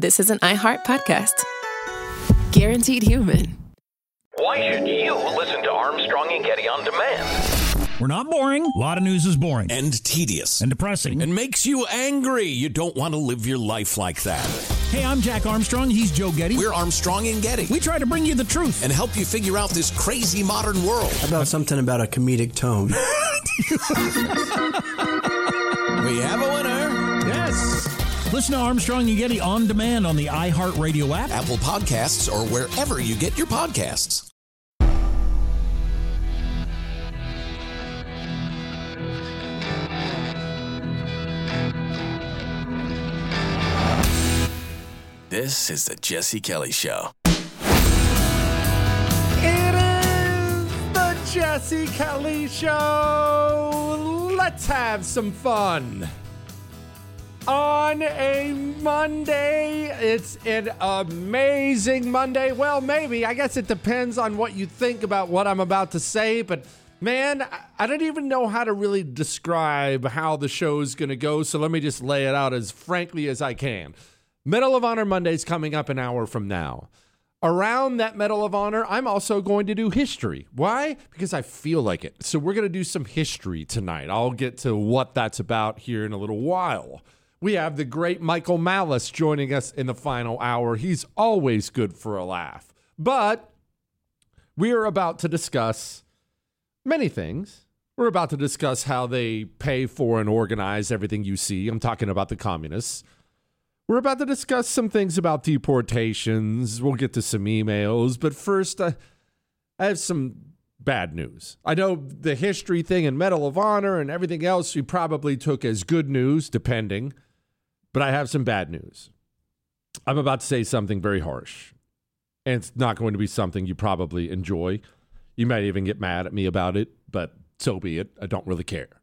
this is an iHeart podcast. Guaranteed human. Why should you listen to Armstrong and Getty on demand? We're not boring. A lot of news is boring. And tedious. And depressing. And makes you angry. You don't want to live your life like that. Hey, I'm Jack Armstrong. He's Joe Getty. We're Armstrong and Getty. We try to bring you the truth. And help you figure out this crazy modern world. How about something about a comedic tone? We have a winner. Yes. Listen to Armstrong and Getty on demand on the iHeartRadio app, Apple Podcasts, or wherever you get your podcasts. This is the Jesse Kelly Show. It is the Jesse Kelly Show. Let's have some fun. On a Monday, it's an amazing Monday. Well, maybe. I guess it depends on what you think about what I'm about to say. But, man, I don't even know how to really describe how the show's going to go. So let me just lay it out as frankly as I can. Medal of Honor Monday is coming up an hour from now. Around that Medal of Honor, I'm also going to do history. Why? Because I feel like it. So we're going to do some history tonight. I'll get to what that's about here in a little while. We have the great Michael Malice joining us in the final hour. He's always good for a laugh. But we are about to discuss many things. We're about to discuss how they pay for and organize everything you see. I'm talking about the communists. We're about to discuss some things about deportations. We'll get to some emails. But first, I have some bad news. I know the history thing and Medal of Honor and everything else you probably took as good news, depending. But I have some bad news. I'm about to say something very harsh. And it's not going to be something you probably enjoy. You might even get mad at me about it, but so be it. I don't really care.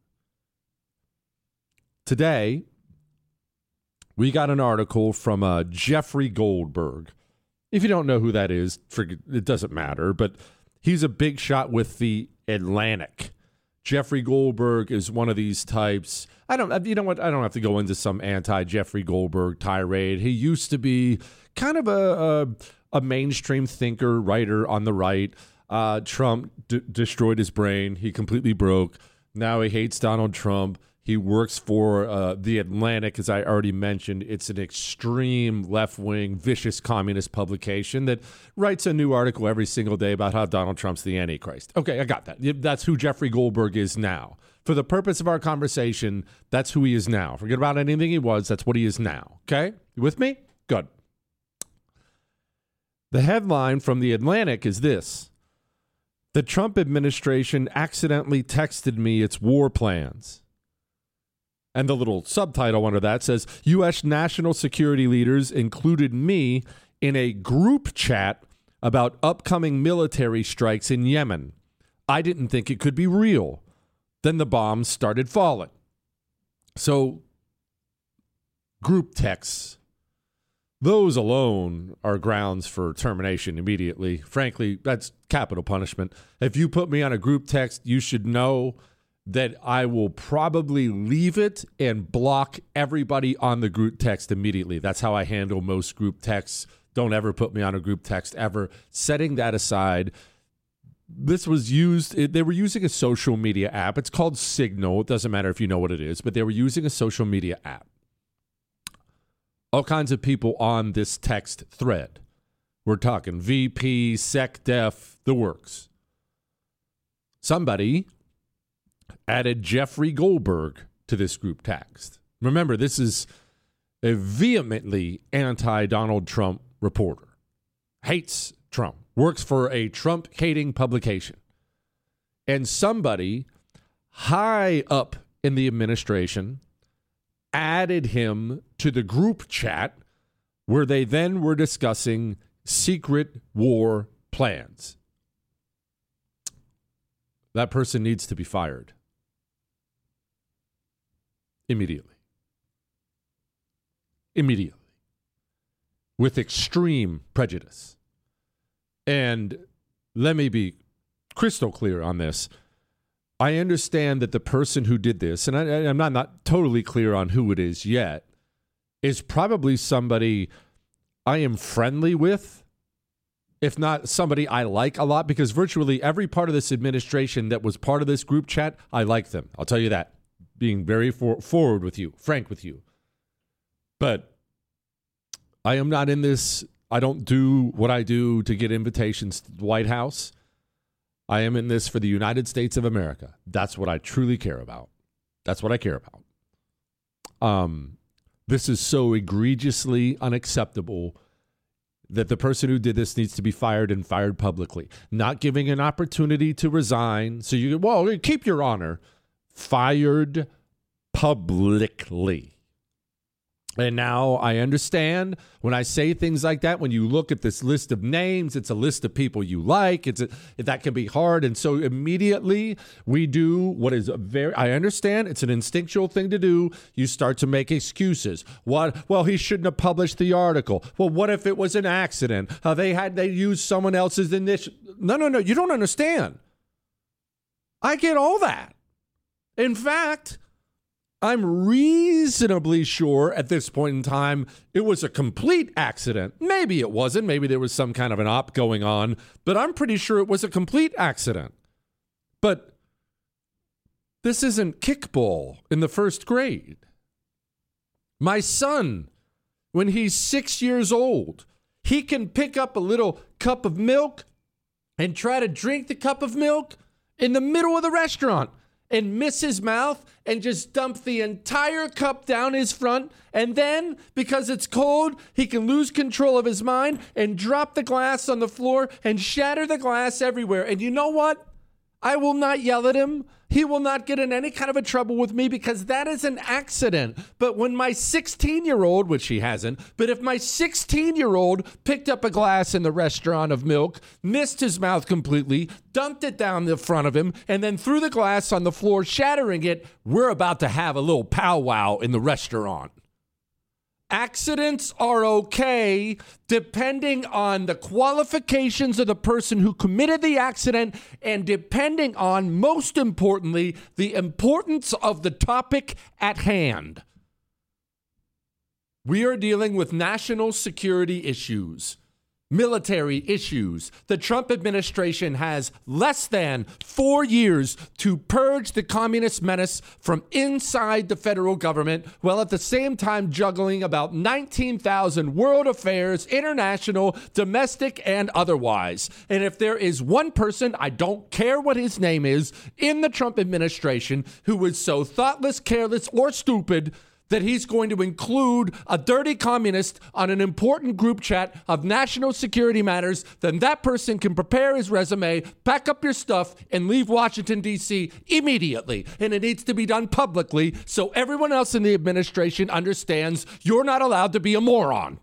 Today, we got an article from Jeffrey Goldberg. If you don't know who that is, it doesn't matter, but he's a big shot with the Atlantic. Jeffrey Goldberg is one of these types. You know what? I don't have to go into some anti-Jeffrey Goldberg tirade. He used to be kind of a mainstream thinker, writer on the right. Trump destroyed his brain. He completely broke. Now he hates Donald Trump. He works for The Atlantic, as I already mentioned. It's an extreme left-wing, vicious communist publication that writes a new article every single day about how Donald Trump's the Antichrist. Okay, I got that. That's who Jeffrey Goldberg is now. For the purpose of our conversation, that's who he is now. Forget about anything he was. That's what he is now. Okay? You with me? Good. The headline from The Atlantic is this: the Trump administration accidentally texted me its war plans. And the little subtitle under that says, U.S. national security leaders included me in a group chat about upcoming military strikes in Yemen. I didn't think it could be real. Then the bombs started falling. So, group texts, those alone are grounds for termination immediately. Frankly, that's capital punishment. If you put me on a group text, you should know that I will probably leave it and block everybody on the group text immediately. That's how I handle most group texts. Don't ever put me on a group text ever. Setting that aside, this was used, they were using a social media app. It's called Signal. It doesn't matter if you know what it is, but they were using a social media app. All kinds of people on this text thread. We're talking VP, SecDef, the works. Somebody added Jeffrey Goldberg to this group text. Remember, this is a vehemently anti-Donald Trump reporter. Hates Trump. Works for a Trump-hating publication. And somebody high up in the administration added him to the group chat where they then were discussing secret war plans. That person needs to be fired. Immediately. With extreme prejudice. And let me be crystal clear on this. I understand that the person who did this, and I'm not totally clear on who it is yet, is probably somebody I am friendly with, if not somebody I like a lot, because virtually every part of this administration that was part of this group chat, I like them. I'll tell you that, being very forward with you, frank with you. But I am not in this. I don't do what I do to get invitations to the White House. I am in this for the United States of America. That's what I truly care about. That's what I care about. This is so egregiously unacceptable that the person who did this needs to be fired and fired publicly. Not giving an opportunity to resign. So you, well, keep your honor. Fired publicly. And now I understand when I say things like that, when you look at this list of names, it's a list of people you like. That can be hard. And so immediately we do what is I understand it's an instinctual thing to do. You start to make excuses. What? Well, he shouldn't have published the article. Well, what if it was an accident? They used someone else's initial. No. You don't understand. I get all that. In fact, I'm reasonably sure at this point in time it was a complete accident. Maybe it wasn't. Maybe there was some kind of an op going on. But I'm pretty sure it was a complete accident. But this isn't kickball in the first grade. My son, when he's 6 years old, he can pick up a little cup of milk and try to drink the cup of milk in the middle of the restaurant and miss his mouth and just dump the entire cup down his front. And then, because it's cold, he can lose control of his mind and drop the glass on the floor and shatter the glass everywhere. And you know what? I will not yell at him. He will not get in any kind of a trouble with me because that is an accident. But when my 16-year-old, which he hasn't, but if my 16-year-old picked up a glass in the restaurant of milk, missed his mouth completely, dumped it down the front of him, and then threw the glass on the floor, shattering it, we're about to have a little powwow in the restaurant. Accidents are okay depending on the qualifications of the person who committed the accident and depending on, most importantly, the importance of the topic at hand. We are dealing with national security issues, military issues. The Trump administration has less than 4 years to purge the communist menace from inside the federal government, while at the same time juggling about 19,000 world affairs, international, domestic, and otherwise. And if there is one person, I don't care what his name is, in the Trump administration who is so thoughtless, careless, or stupid that he's going to include a dirty communist on an important group chat of national security matters, then that person can prepare his resume, pack up your stuff, and leave Washington, D.C. immediately. And it needs to be done publicly so everyone else in the administration understands you're not allowed to be a moron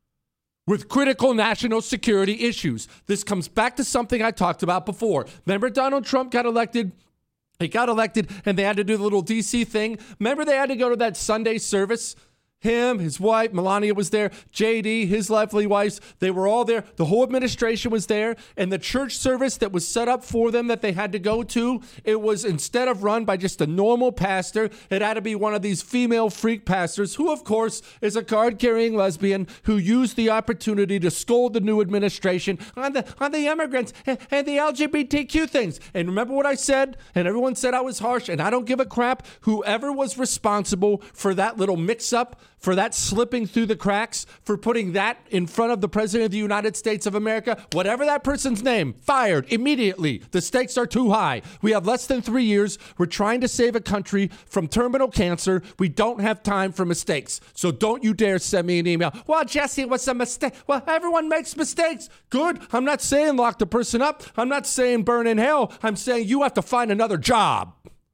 with critical national security issues. This comes back to something I talked about before. Remember Donald Trump got elected? He got elected and they had to do the little DC thing. Remember they had to go to that Sunday service? Him, his wife, Melania was there, JD, his lovely wife, they were all there. The whole administration was there. And the church service that was set up for them that they had to go to, it was, instead of run by just a normal pastor, it had to be one of these female freak pastors who, of course, is a card-carrying lesbian who used the opportunity to scold the new administration on the immigrants and the LGBTQ things. And remember what I said? And everyone said I was harsh, and I don't give a crap. Whoever was responsible for that little mix-up, for that slipping through the cracks, for putting that in front of the President of the United States of America, whatever that person's name, fired immediately. The stakes are too high. We have less than 3 years. We're trying to save a country from terminal cancer. We don't have time for mistakes. So don't you dare send me an email. Well, Jesse, it was a mistake. Well, everyone makes mistakes. Good. I'm not saying lock the person up. I'm not saying burn in hell. I'm saying you have to find another job.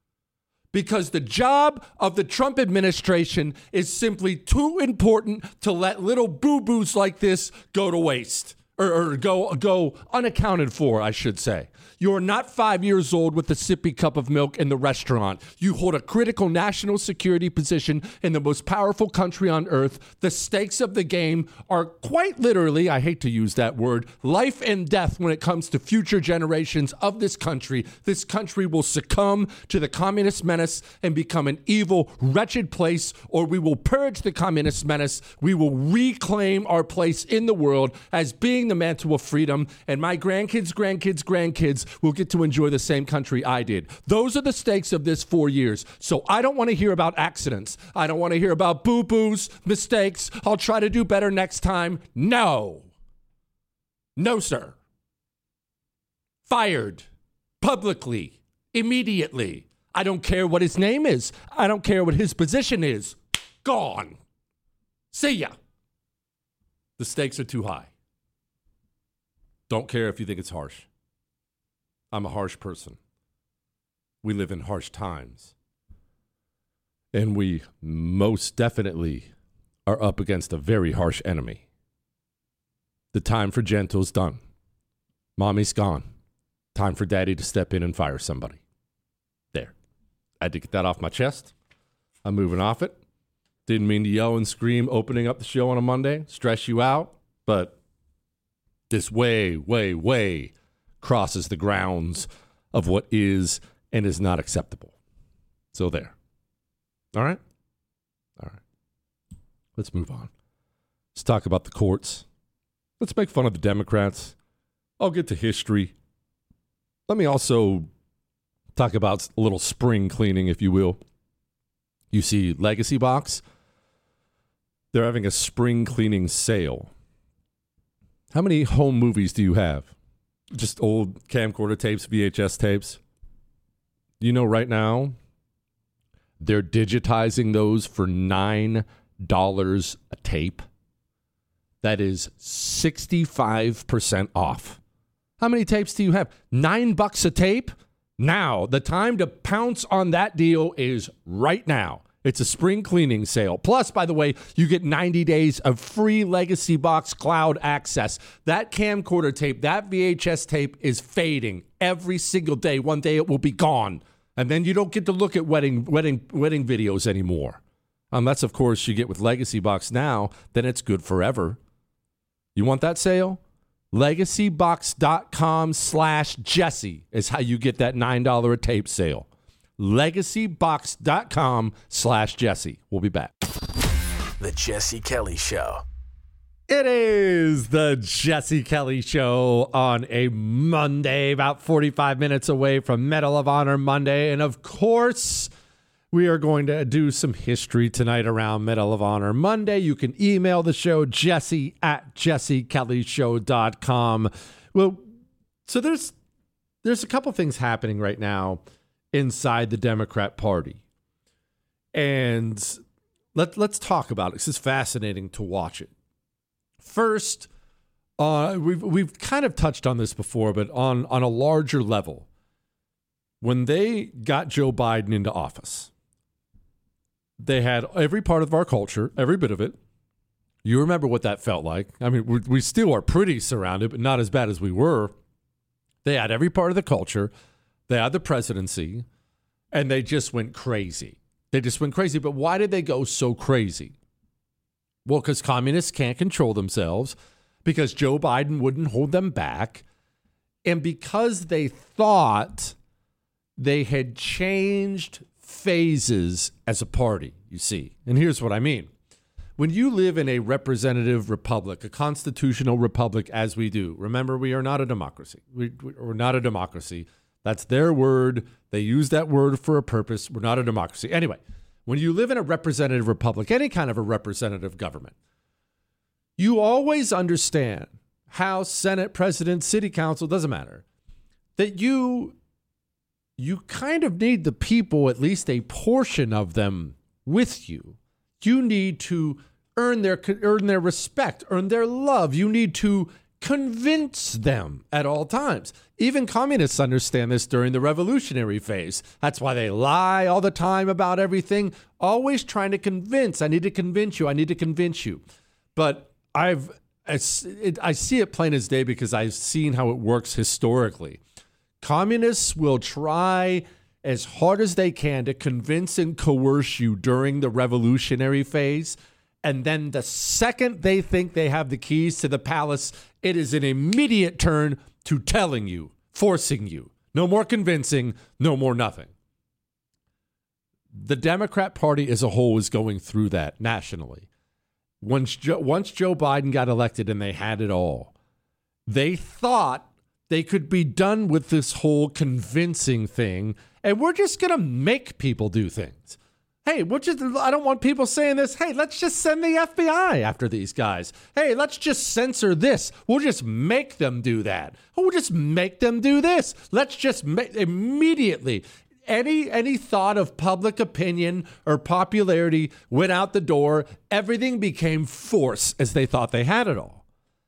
Because the job of the Trump administration is simply too important to let little boo-boos like this go to waste. or go unaccounted for, I should say. You're not 5 years old with a sippy cup of milk in the restaurant. You hold a critical national security position in the most powerful country on earth. The stakes of the game are quite literally, I hate to use that word, life and death when it comes to future generations of this country. This country will succumb to the communist menace and become an evil, wretched place, or we will purge the communist menace. We will reclaim our place in the world as being the mantle of freedom, and my grandkids' will get to enjoy the same country I did. Those are the stakes of this 4 years. So I don't want to hear about accidents. I don't want to hear about boo-boos, mistakes. I'll try to do better next time. No. No, sir. Fired. Publicly. Immediately. I don't care what his name is. I don't care what his position is. Gone. See ya. The stakes are too high. Don't care if you think it's harsh. I'm a harsh person. We live in harsh times. And we most definitely are up against a very harsh enemy. The time for gentle's done. Mommy's gone. Time for daddy to step in and fire somebody. There. I had to get that off my chest. I'm moving off it. Didn't mean to yell and scream opening up the show on a Monday, stress you out, but this way crosses the grounds of what is and is not acceptable. So there. All right? All right. Let's move on. Let's talk about the courts. Let's make fun of the Democrats. I'll get to history. Let me also talk about a little spring cleaning, if you will. You see Legacy Box? They're having a spring cleaning sale. How many home movies do you have? Just old camcorder tapes, VHS tapes? You know, right now, they're digitizing those for $9 a tape. That is 65% off. How many tapes do you have? $9 a tape? Now, the time to pounce on that deal is right now. It's a spring cleaning sale. Plus, by the way, you get 90 days of free Legacy Box cloud access. That camcorder tape, that VHS tape is fading every single day. One day it will be gone. And then you don't get to look at wedding videos anymore. Unless, of course, you get with Legacy Box now, then it's good forever. You want that sale? LegacyBox.com/Jesse is how you get that $9 a tape sale. LegacyBox.com/Jesse. We'll be back. The Jesse Kelly Show. It is the Jesse Kelly Show on a Monday, about 45 minutes away from Medal of Honor Monday. And of course, we are going to do some history tonight around Medal of Honor Monday. You can email the show, jesse@jessekellyshow.com. Well, so there's a couple things happening right now inside the Democrat Party. And let's talk about it. This is fascinating to watch it. First, we've kind of touched on this before, but on a larger level, when they got Joe Biden into office, they had every part of our culture, every bit of it. You remember what that felt like. I mean, we still are pretty surrounded, but not as bad as we were. They had every part of the culture. They had the presidency, and they just went crazy. But why did they go so crazy? Well, because communists can't control themselves, because Joe Biden wouldn't hold them back, and because they thought they had changed phases as a party, you see. And here's what I mean. When you live in a representative republic, a constitutional republic as we do, remember, we are not a democracy. We're not a democracy. That's their word. They use that word for a purpose. We're not a democracy. Anyway, when you live in a representative republic, any kind of a representative government, you always understand, House, Senate, President, City Council, doesn't matter, that you kind of need the people, at least a portion of them, with you. You need to earn their respect, earn their love. You need to convince them at all times. Even communists understand this during the revolutionary phase. That's why they lie all the time about everything, always trying to convince. I need to convince you. But I see it plain as day because I've seen how it works historically. Communists will try as hard as they can to convince and coerce you during the revolutionary phase. And then the second they think they have the keys to the palace, it is an immediate turn to telling you, forcing you. No more convincing, no more nothing. The Democrat Party as a whole is going through that nationally. Once Joe Biden got elected and they had it all, they thought they could be done with this whole convincing thing, and we're just going to make people do things. Hey, I don't want people saying this. Hey, let's just send the FBI after these guys. Hey, let's just censor this. We'll just make them do that. We'll just make them do this. Let's just immediately. Any thought of public opinion or popularity went out the door. Everything became force as they thought they had it all.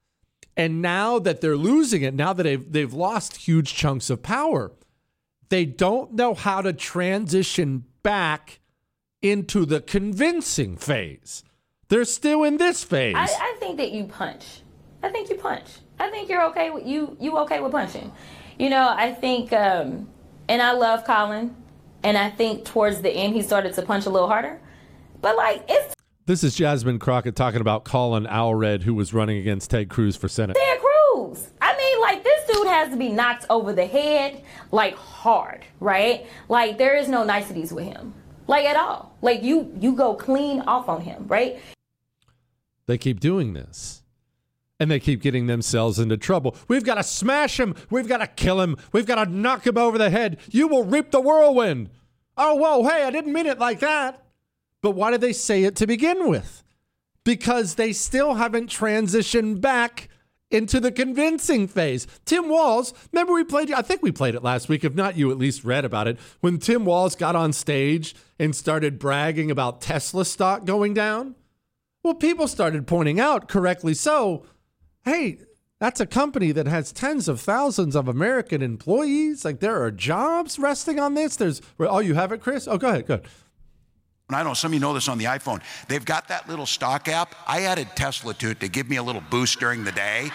And now that they're losing it, now that they've lost huge chunks of power, they don't know how to transition back into the convincing phase. They're still in this phase. I think that you punch. I think you punch. I think you're okay with you okay with punching. I think, and I love Colin, and I think towards the end he started to punch a little harder. But This is Jasmine Crockett talking about Colin Allred, who was running against Ted Cruz for Senate. Ted Cruz. I mean, this dude has to be knocked over the head, hard, right? There is no niceties with him, at all. You go clean off on him, right? They keep doing this. And they keep getting themselves into trouble. We've got to smash him. We've got to kill him. We've got to knock him over the head. You will reap the whirlwind. Oh, whoa, hey, I didn't mean it like that. But why did they say it to begin with? Because they still haven't transitioned back into the convincing phase. Tim Walz, remember I think we played it last week. If not, you at least read about it. When Tim Walz got on stage and started bragging about Tesla stock going down. Well, people started pointing out, correctly so, hey, that's a company that has tens of thousands of American employees. There are jobs resting on this. Oh, you have it, Chris? Oh, go ahead. And I know some of you know this on the iPhone. They've got that little stock app. I added Tesla to it to give me a little boost during the day.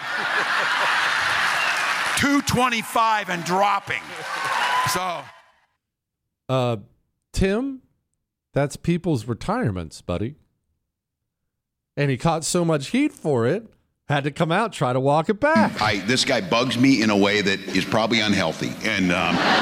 225 and dropping. So, Tim, that's people's retirements, buddy. And he caught so much heat for it, had to come out, try to walk it back. This guy bugs me in a way that is probably unhealthy. And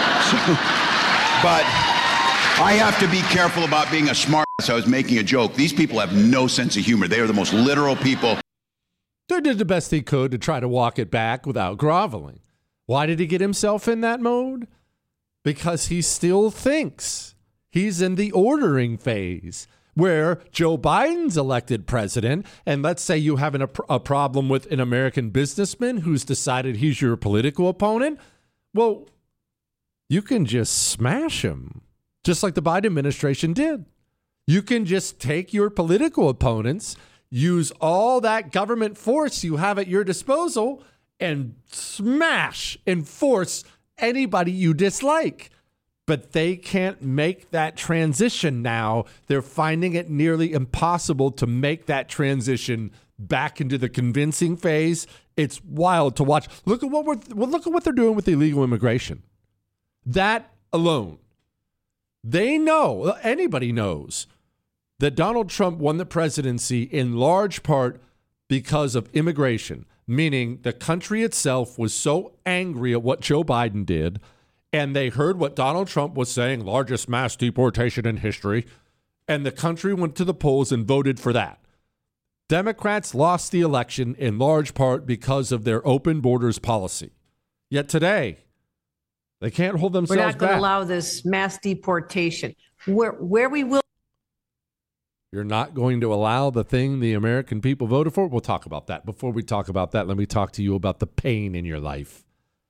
but I have to be careful about being a smart ass. I was making a joke. These people have no sense of humor. They are the most literal people. They did the best he could to try to walk it back without groveling. Why did he get himself in that mode? Because he still thinks he's in the ordering phase where Joe Biden's elected president, and let's say you have a problem with an American businessman who's decided he's your political opponent. Well, you can just smash him. Just like the Biden administration did. You can just take your political opponents, use all that government force you have at your disposal, and smash and force anybody you dislike. But they can't make that transition now. They're finding it nearly impossible to make that transition back into the convincing phase. It's wild to watch. Look at what they're doing with illegal immigration. That alone. They know, anybody knows, that Donald Trump won the presidency in large part because of immigration, meaning the country itself was so angry at what Joe Biden did, and they heard what Donald Trump was saying, largest mass deportation in history, and the country went to the polls and voted for that. Democrats lost the election in large part because of their open borders policy. Yet today, they can't hold themselves back. We're not going to allow this mass deportation. Where we will. You're not going to allow the thing the American people voted for? We'll talk about that. Before we talk about that, let me talk to you about the pain in your life.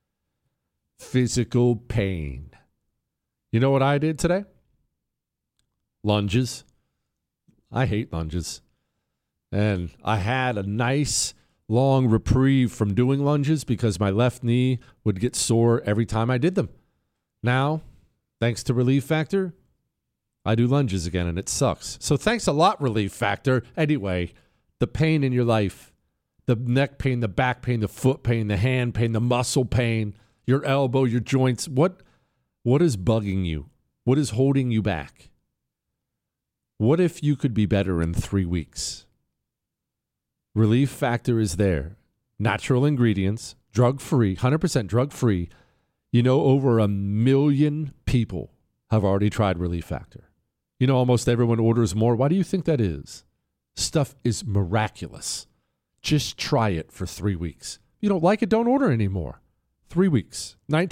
Physical pain. You know what I did today? Lunges. I hate lunges. And I had a nice long reprieve from doing lunges because my left knee would get sore every time I did them. Now, thanks to Relief Factor, I do lunges again and it sucks. So thanks a lot, Relief Factor. Anyway, the pain in your life, the neck pain, the back pain, the foot pain, the hand pain, the muscle pain, your elbow, your joints. What is bugging you? What is holding you back? What if you could be better in 3 weeks? Relief Factor is there. Natural ingredients, drug-free, 100% drug-free. You know, over 1 million people have already tried Relief Factor. You know, almost everyone orders more. Why do you think that is? Stuff is miraculous. Just try it for 3 weeks. If you don't like it, don't order anymore. 3 weeks,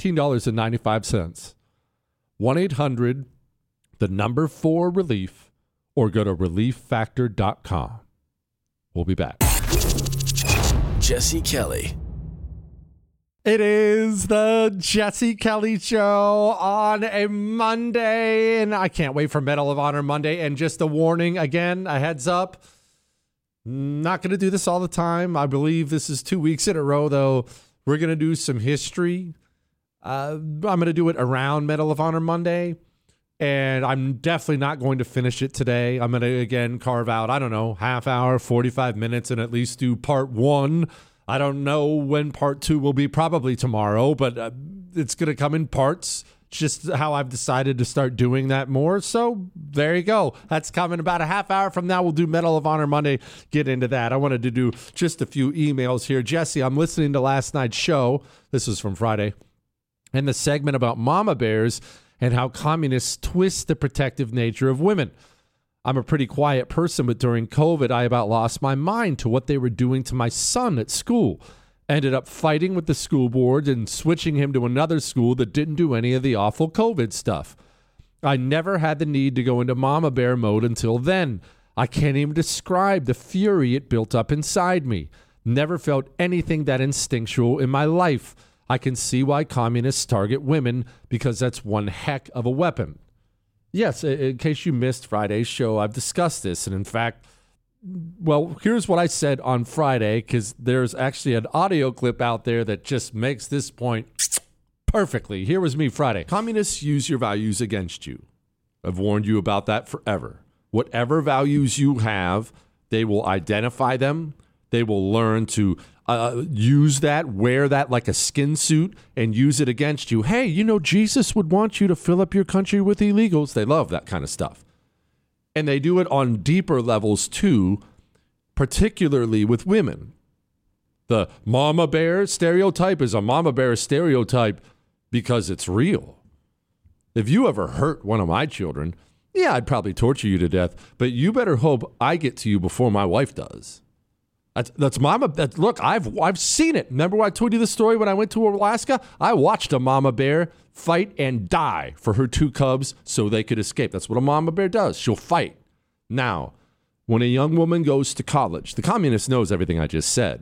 $19.95. 1-800, the number 4 relief, or go to relieffactor.com. We'll be back. Jesse Kelly. It is the Jesse Kelly Show on a Monday, and I can't wait for Medal of Honor Monday. And just a warning again, a heads up, not going to do this all the time. I believe this is 2 weeks in a row, though. We're going to do some history. I'm going to do it around Medal of Honor Monday, and I'm definitely not going to finish it today. I'm going to, again, carve out, I don't know, half hour, 45 minutes, and at least do part 1. I don't know when part 2 will be, probably tomorrow, but it's going to come in parts. Just how I've decided to start doing that more. So there you go. That's coming about a half hour from now. We'll do Medal of Honor Monday. Get into that. I wanted to do just a few emails here. Jesse, I'm listening to last night's show. This was from Friday. And the segment about mama bears and how communists twist the protective nature of women. I'm a pretty quiet person, but during COVID, I about lost my mind to what they were doing to my son at school. Ended up fighting with the school board and switching him to another school that didn't do any of the awful COVID stuff. I never had the need to go into mama bear mode until then. I can't even describe the fury it built up inside me. Never felt anything that instinctual in my life. I can see why communists target women, because that's one heck of a weapon. Yes, in case you missed Friday's show, I've discussed this. And in fact, well, here's what I said on Friday, because there's actually an audio clip out there that just makes this point perfectly. Here was me Friday. Communists use your values against you. I've warned you about that forever. Whatever values you have, they will identify them. They will learn to use that, wear that like a skin suit, and use it against you. Hey, you know, Jesus would want you to fill up your country with illegals. They love that kind of stuff. And they do it on deeper levels too, particularly with women. The mama bear stereotype is a mama bear stereotype because it's real. If you ever hurt one of my children, yeah, I'd probably torture you to death, but you better hope I get to you before my wife does. That's mama. Look, I've seen it. Remember when I told you the story when I went to Alaska? I watched a mama bear fight and die for her 2 cubs so they could escape. That's what a mama bear does. She'll fight. Now, when a young woman goes to college, the communist knows everything I just said.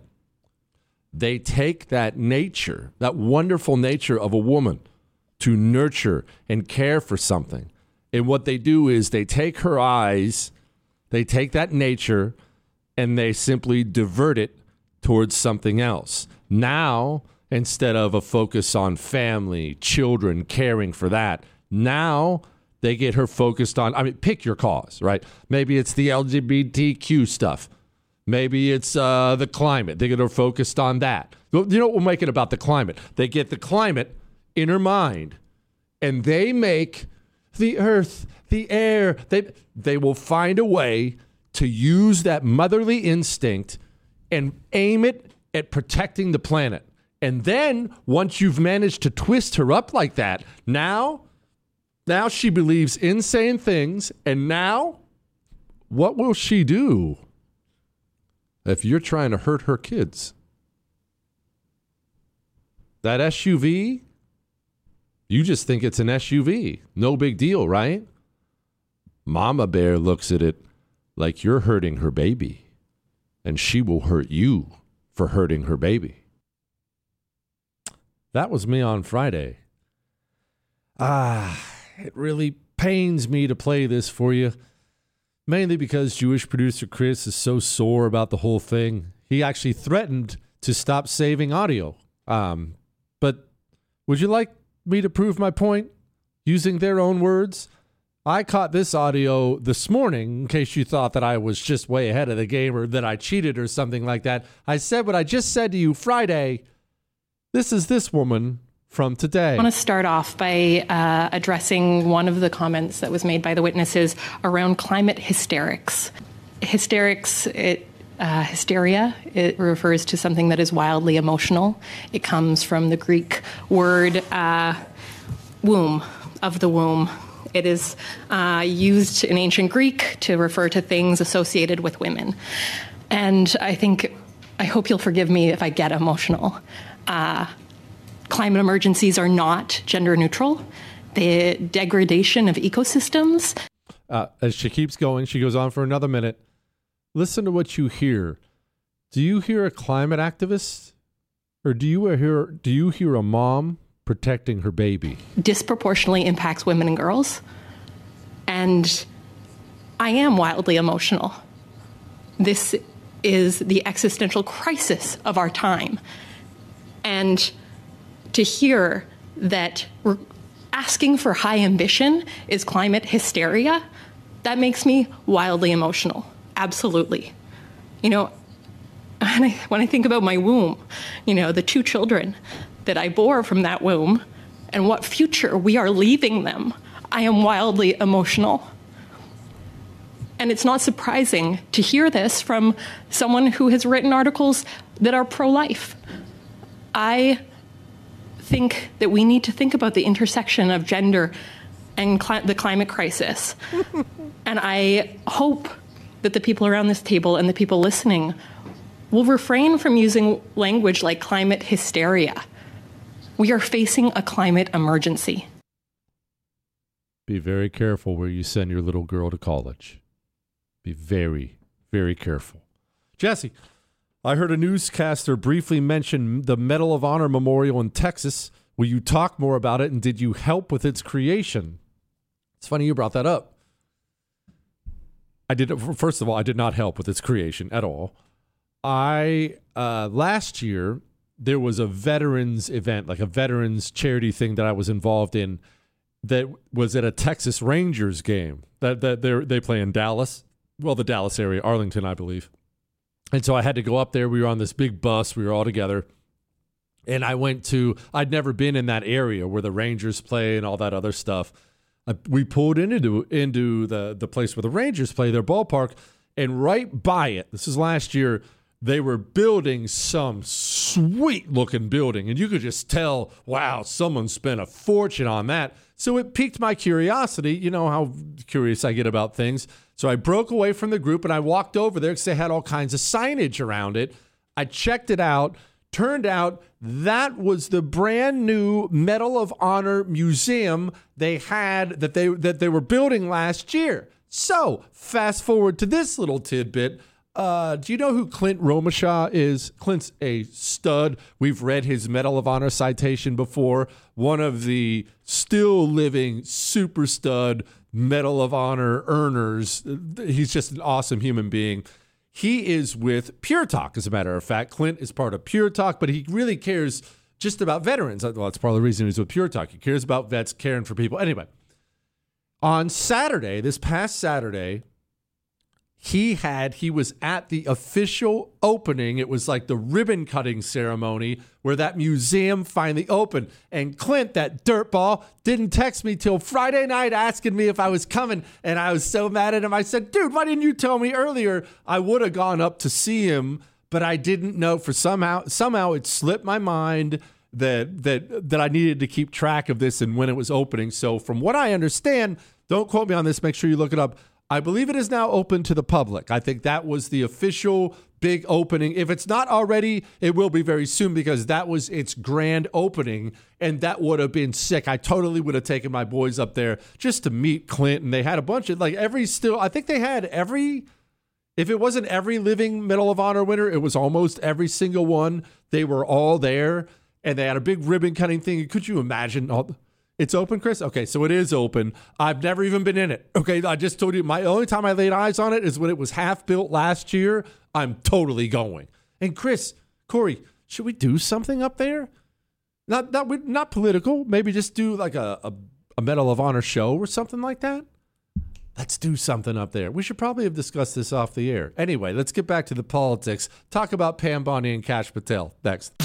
They take that nature, that wonderful nature of a woman, to nurture and care for something. And what they do is they take her eyes, they take that nature, and they simply divert it towards something else. Now, instead of a focus on family, children, caring for that, now they get her focused on, I mean, pick your cause, right? Maybe it's the LGBTQ stuff. Maybe it's the climate. They get her focused on that. You know what will make it about the climate? They get the climate in her mind, and they make the earth, the air, they will find a way to use that motherly instinct and aim it at protecting the planet. And then once you've managed to twist her up like that, now she believes insane things. And now what will she do if you're trying to hurt her kids? That SUV, you just think it's an SUV. No big deal, right? Mama Bear looks at it like you're hurting her baby, and she will hurt you for hurting her baby. That was me on Friday. It really pains me to play this for you, mainly because Jewish producer Chris is so sore about the whole thing. He actually threatened to stop saving audio. But would you like me to prove my point using their own words? I caught this audio this morning in case you thought that I was just way ahead of the game or that I cheated or something like that. I said what I just said to you Friday. This is this woman from today. I want to start off by addressing one of the comments that was made by the witnesses around climate hysterics. Hysteria, it refers to something that is wildly emotional. It comes from the Greek word womb, of the womb. It is used in ancient Greek to refer to things associated with women. And I hope you'll forgive me if I get emotional. Climate emergencies are not gender neutral. The degradation of ecosystems. As she keeps going, she goes on for another minute. Listen to what you hear. Do you hear a climate activist? Or do you hear a mom protecting her baby? Disproportionately impacts women and girls. And I am wildly emotional. This is the existential crisis of our time. And to hear that we're asking for high ambition is climate hysteria, that makes me wildly emotional. Absolutely. You know, when I think about my womb, you know, the 2 children that I bore from that womb and what future we are leaving them, I am wildly emotional. And it's not surprising to hear this from someone who has written articles that are pro-life. I think that we need to think about the intersection of gender and the climate crisis. And I hope that the people around this table and the people listening will refrain from using language like climate hysteria. We are facing a climate emergency. Be very careful where you send your little girl to college. Be very, very careful. Jesse, I heard a newscaster briefly mention the Medal of Honor Memorial in Texas. Will you talk more about it, and did you help with its creation? It's funny you brought that up. First of all, I did not help with its creation at all. Last year, there was a veterans event, like a veterans charity thing that I was involved in that was at a Texas Rangers game that they play in Dallas. Well, the Dallas area, Arlington, I believe. And so I had to go up there. We were on this big bus. We were all together. And I'd never been in that area where the Rangers play and all that other stuff. We pulled into the place where the Rangers play, their ballpark, and right by it, this is last year, they were building some sweet-looking building, and you could just tell, wow, someone spent a fortune on that. So it piqued my curiosity. You know how curious I get about things. So I broke away from the group, and I walked over there because they had all kinds of signage around it. I checked it out. Turned out that was the brand new Medal of Honor museum they had that they were building last year. So fast forward to this little tidbit. Do you know who Clint Romashaw is? Clint's a stud. We've read his Medal of Honor citation before. One of the still living super stud Medal of Honor earners. He's just an awesome human being. He is with Pure Talk, as a matter of fact. Clint is part of Pure Talk, but he really cares just about veterans. Well, that's part of the reason he's with Pure Talk. He cares about vets, caring for people. Anyway, on Saturday, this past Saturday, he was at the official opening. It was like the ribbon cutting ceremony where that museum finally opened. And Clint, that dirtball, didn't text me till Friday night asking me if I was coming. And I was so mad at him. I said, dude, why didn't you tell me earlier? I would have gone up to see him, but I didn't know. Somehow it slipped my mind that I needed to keep track of this and when it was opening. So from what I understand, don't quote me on this, make sure you look it up. I believe it is now open to the public. I think that was the official big opening. If it's not already, it will be very soon because that was its grand opening, and that would have been sick. I totally would have taken my boys up there just to meet Clint, and they had a bunch of, I think they had if it wasn't every living Medal of Honor winner, it was almost every single one. They were all there, and they had a big ribbon cutting thing. Could you imagine It's open, Chris? Okay, so it is open. I've never even been in it. Okay, I just told you, my only time I laid eyes on it is when it was half built last year. I'm totally going. And Chris, Corey, should we do something up there? Not political. Maybe just do like a Medal of Honor show or something like that. Let's do something up there. We should probably have discussed this off the air. Anyway, let's get back to the politics. Talk about Pam Bondi and Kash Patel next.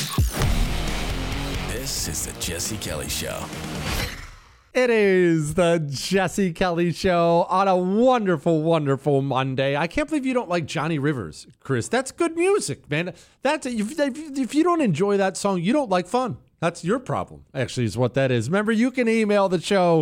This is the Jesse Kelly Show. It is the Jesse Kelly Show on a wonderful, wonderful Monday. I can't believe you don't like Johnny Rivers, Chris. That's good music, man. That's if you don't enjoy that song, you don't like fun. That's your problem, actually, is what that is. Remember, you can email the show,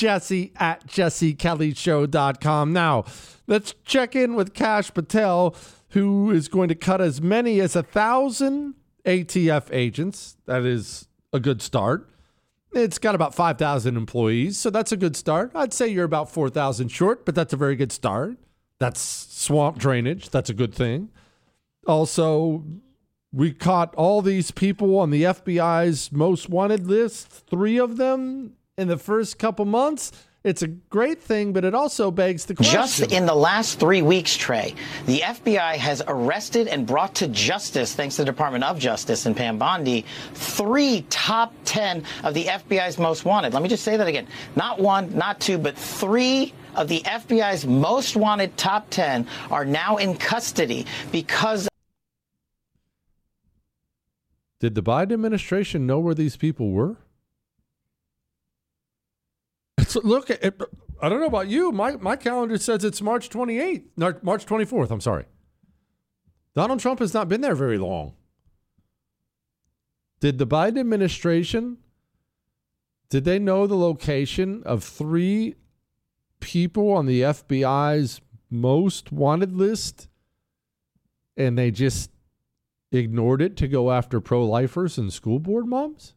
jesse@jessekellyshow.com. Now, let's check in with Kash Patel, who is going to cut as many as 1,000 ATF agents. That is a good start. It's got about 5,000 employees, so that's a good start. I'd say you're about 4,000 short, but that's a very good start. That's swamp drainage. That's a good thing. Also, we caught all these people on the FBI's most wanted list, 3 of them in the first couple months. It's a great thing, but it also begs the question. Just in the last 3 weeks, Trey, the FBI has arrested and brought to justice, thanks to the Department of Justice and Pam Bondi, 3 top 10 of the FBI's most wanted. Let me just say that again. Not 1, not 2, but 3 of the FBI's most wanted top 10 are now in custody because. Did the Biden administration know where these people were? Look, I don't know about you. My calendar says it's March 28th. No, March 24th, I'm sorry. Donald Trump has not been there very long. Did the Biden administration, did they know the location of 3 people on the FBI's most wanted list and they just ignored it to go after pro-lifers and school board moms?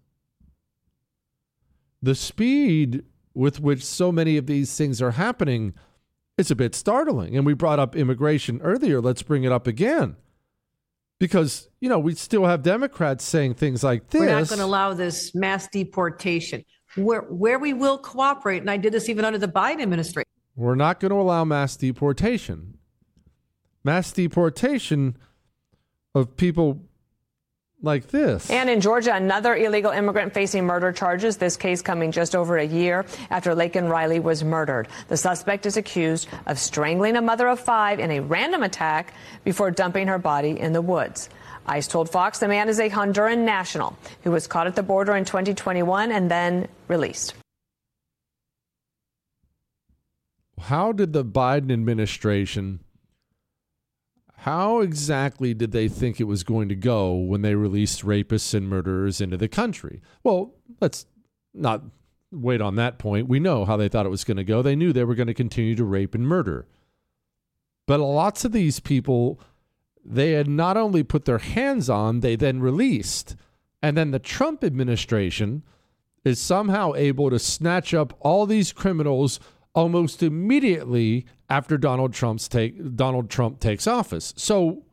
The speed with which so many of these things are happening is a bit startling. And we brought up immigration earlier. Let's bring it up again. Because, we still have Democrats saying things like this. We're not going to allow this mass deportation. Where we will cooperate, and I did this even under the Biden administration. We're not going to allow mass deportation. Mass deportation of people like this. And in Georgia, another illegal immigrant facing murder charges, this case coming just over a year after Laken Riley was murdered. The suspect is accused of strangling a mother of 5 in a random attack before dumping her body in the woods. ICE told Fox the man is a Honduran national who was caught at the border in 2021 and then released. How did the Biden administration, how exactly did they think it was going to go when they released rapists and murderers into the country? Well, let's not wait on that point. We know how they thought it was going to go. They knew they were going to continue to rape and murder. But lots of these people, they had not only put their hands on, they then released. And then the Trump administration is somehow able to snatch up all these criminals almost immediately after Donald Trump takes office. So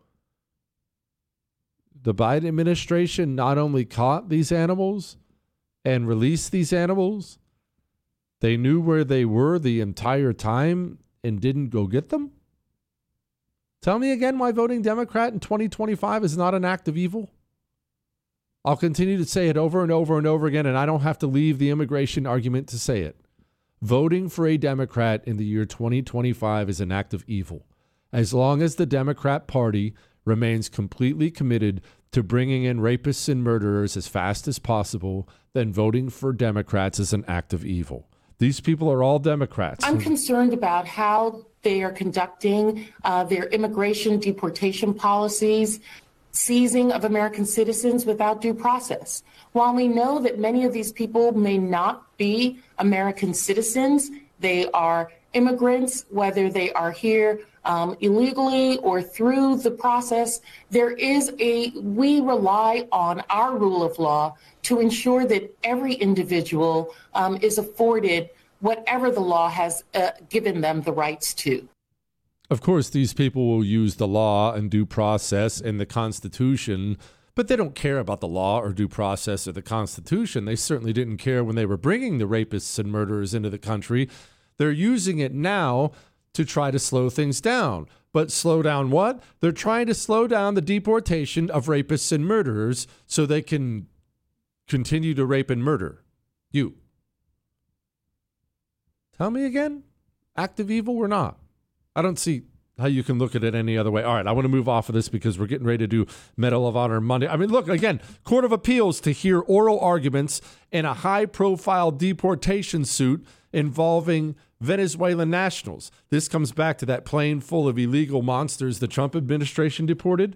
the Biden administration not only caught these animals and released these animals, they knew where they were the entire time and didn't go get them? Tell me again why voting Democrat in 2025 is not an act of evil? I'll continue to say it over and over and over again, and I don't have to leave the immigration argument to say it. Voting for a Democrat in the year 2025 is an act of evil. As long as the Democrat Party remains completely committed to bringing in rapists and murderers as fast as possible, then voting for Democrats is an act of evil. These people are all Democrats. I'm concerned about how they are conducting their immigration deportation policies, seizing of American citizens without due process. While we know that many of these people may not be American citizens, they are immigrants, whether they are here illegally or through the process, we rely on our rule of law to ensure that every individual is afforded whatever the law has given them the rights to. Of course, these people will use the law and due process and the Constitution, but they don't care about the law or due process or the Constitution. They certainly didn't care when they were bringing the rapists and murderers into the country. They're using it now to try to slow things down. But slow down what? They're trying to slow down the deportation of rapists and murderers so they can continue to rape and murder you. Tell me again. act of evil or not? I don't see how you can look at it any other way. All right, I want to move off of this because we're getting ready to do Medal of Honor Monday. I mean, look, again, Court of Appeals to hear oral arguments in a high-profile deportation suit involving Venezuelan nationals. This comes back to that plane full of illegal monsters the Trump administration deported.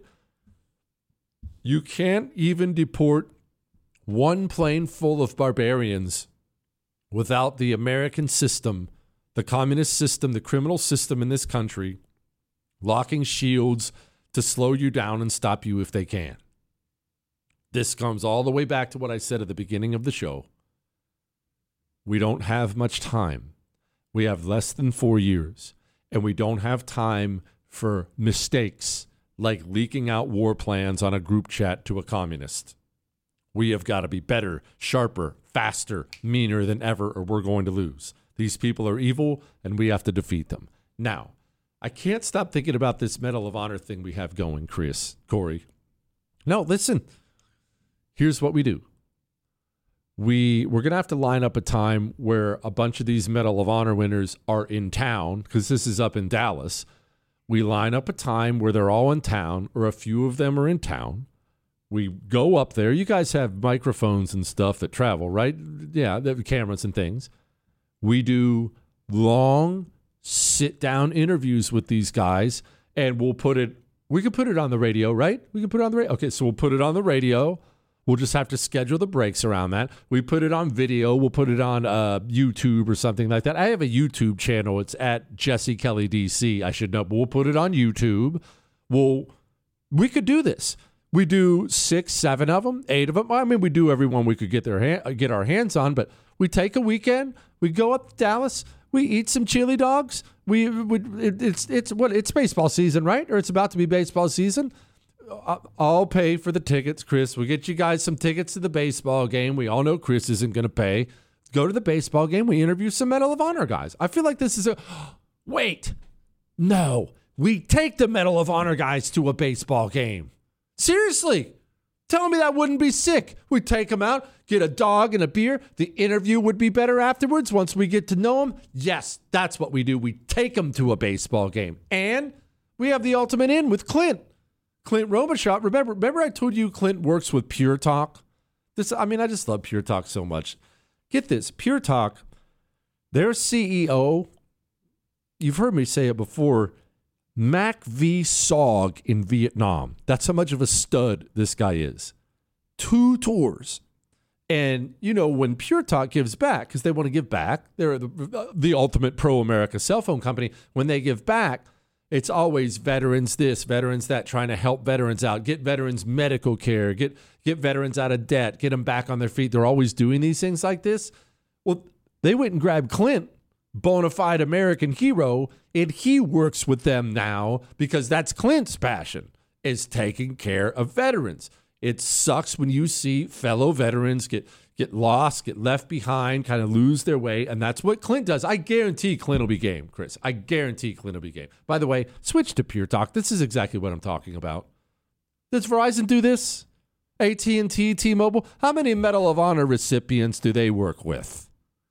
You can't even deport one plane full of barbarians without the American system, the communist system, the criminal system in this country, locking shields to slow you down and stop you if they can. This comes all the way back to what I said at the beginning of the show. We don't have much time. We have less than 4 years, and we don't have time for mistakes like leaking out war plans on a group chat to a communist. We have got to be better, sharper, faster, meaner than ever, or we're going to lose. These people are evil, and we have to defeat them. Now, I can't stop thinking about this Medal of Honor thing we have going, Chris, Corey. No, listen. Here's what we do. We're going to have to line up a time where a bunch of these Medal of Honor winners are in town, because this is up in Dallas. We line up a time where they're all in town, or a few of them are in town. We go up there. You guys have microphones and stuff that travel, right? Yeah, the cameras and things. We do long sit-down interviews with these guys, and we can put it on the radio, right? We can put it on the radio. Okay, so we'll put it on the radio. We'll just have to schedule the breaks around that. We put it on video. We'll put it on YouTube or something like that. I have a YouTube channel. It's at Jesse Kelly DC. I should know, but we'll put it on YouTube. We could do this. We do 6, 7 of them, 8 of them. I mean, we do every one we could get our hands on, but we take a weekend. We go up to Dallas. We eat some chili dogs. It's baseball season, right? Or it's about to be baseball season. I'll pay for the tickets, Chris. We'll get you guys some tickets to the baseball game. We all know Chris isn't going to pay. Go to the baseball game. We interview some Medal of Honor guys. I feel like this is wait. No. We take the Medal of Honor guys to a baseball game. Seriously. Tell me that wouldn't be sick. We take them out, get a dog and a beer. The interview would be better afterwards once we get to know them. Yes, that's what we do. We take them to a baseball game. And we have the ultimate in with Clint Robichaud. Remember I told you Clint works with Pure Talk? I just love Pure Talk so much. Get this, Pure Talk, their CEO, you've heard me say it before, Mac V. Sog in Vietnam. That's how much of a stud this guy is. 2 tours. And, when Pure Talk gives back, because they want to give back, they're the ultimate pro-America cell phone company. When they give back, it's always veterans this, veterans that, trying to help veterans out, get veterans medical care, get veterans out of debt, get them back on their feet. They're always doing these things like this. Well, they went and grabbed Clint, bona fide American hero, and he works with them now because that's Clint's passion, is taking care of veterans. It sucks when you see fellow veterans get lost, get left behind, kind of lose their way, and that's what Clint does. I guarantee Clint will be game, Chris. I guarantee Clint will be game. By the way, switch to Pure Talk. This is exactly what I'm talking about. Does Verizon do this? AT&T, T-Mobile? How many Medal of Honor recipients do they work with?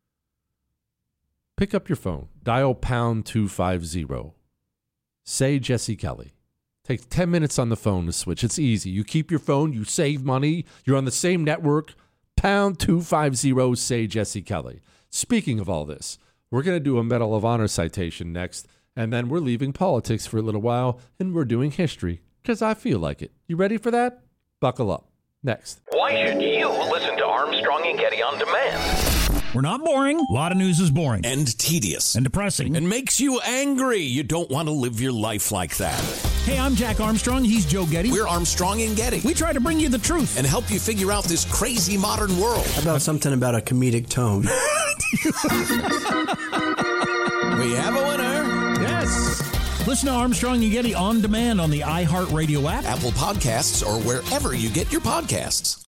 Pick up your phone. Dial pound 250. Say Jesse Kelly. Takes 10 minutes on the phone to switch. It's easy. You keep your phone. You save money. You're on the same network. Pound 250. Say Jesse Kelly. Speaking of all this, we're going to do a Medal of Honor citation next, and then we're leaving politics for a little while, and we're doing history because I feel like it. You ready for that? Buckle up. Next. Why should you listen to Armstrong and Getty on demand? We're not boring. A lot of news is boring. And tedious. And depressing. And makes you angry. You don't want to live your life like that. Hey, I'm Jack Armstrong. He's Joe Getty. We're Armstrong and Getty. We try to bring you the truth. And help you figure out this crazy modern world. Something about a comedic tone. We have a winner. Yes. Listen to Armstrong and Getty on demand on the iHeartRadio app, Apple Podcasts, or wherever you get your podcasts.